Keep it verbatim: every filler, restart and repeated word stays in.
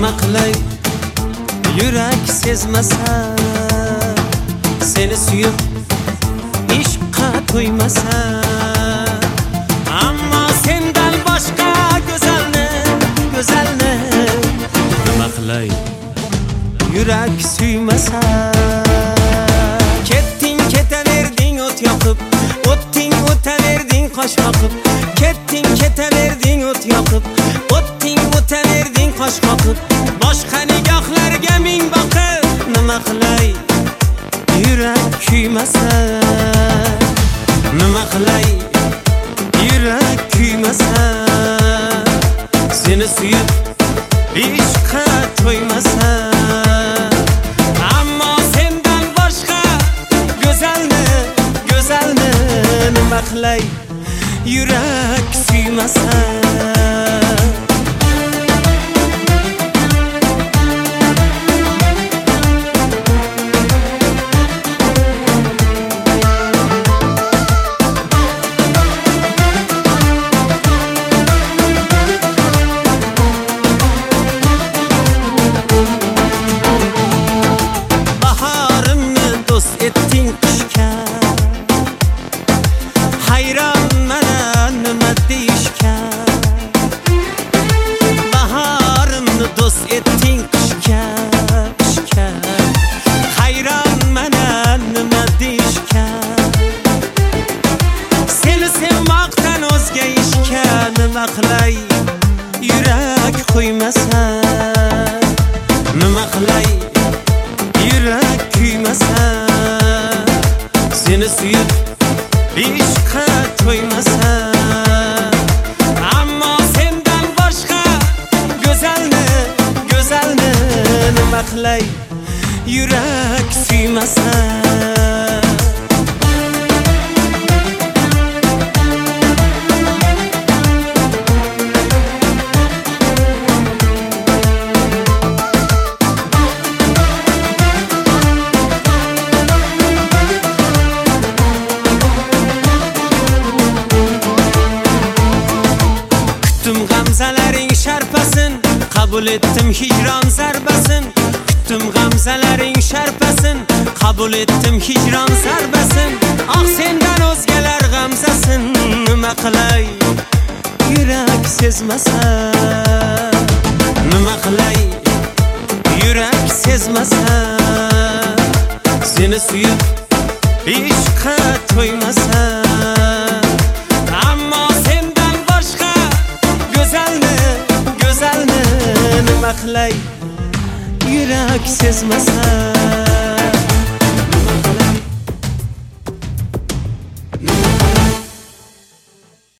nima qilay yurak sezmasa, seni suyib ishqqa to'ymasa, ammo sendan boshqa go'zalni go'zalni nima qilay yurak suymasa. Ketding ketaverding o't yoqib, o'tding o'taverding qosh qoqib, ketding ketaverding o't yoqib, o'tding o'taverding qosh qoqib, boshqa nigohlarga ming boqib nima qilay yurak kuymasa, nima qilay yurak kuymasa, seni suyib ishqqa to'ymasa, ammo sendan boshqa go'zalni go'zalni nima qilay yurak suymasa. Etding qishga hayronman nima deyishga, bahorimni do'st etding qishga qishga hayronman nima deyishga, seni sevmoqdan o'zga ishga nima qilay yurak qo'ymasa, nima qilay yurak kuymasa, seni suyib ishqqa to'ymasa, ammo sendan boshqa go'zalni go'zalni nima qilay yurak suymasa. G'amzalaring sharpasin, qabul etdim hijron zarbasin. Kutdim g'amzalaring sharpasin, qabul etdim hijron zarbasin. Ah sendan o'zgalar g'amzasin, nima qilay yurak sezmasa, nima qilay yurak sezmasa, seni suyib ishqqa to'ymasa, ammo sendan boshqa go'zalni go'zalni nima qilay yurak sezmasa.